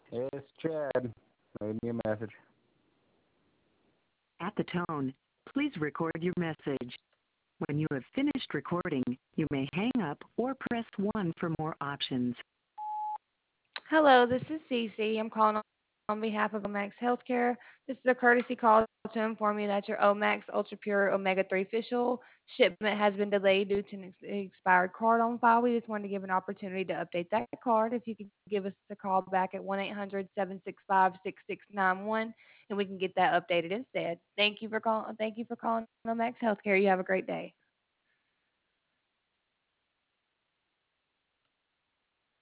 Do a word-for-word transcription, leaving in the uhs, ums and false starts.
It's Chad. Leave me a message. At the tone, please record your message. When you have finished recording, you may hang up or press one for more options. Hello, this is Cece. I'm calling on behalf of Omax Healthcare. This is a courtesy call to inform you that your Omax Ultra Pure Omega three Official shipment has been delayed due to an ex- expired card on file. We just wanted to give an opportunity to update that card. If you could give us a call back at one eight hundred seven six five six six nine one, and we can get that updated instead. Thank you for calling. Thank you for calling Omax Healthcare. You have a great day.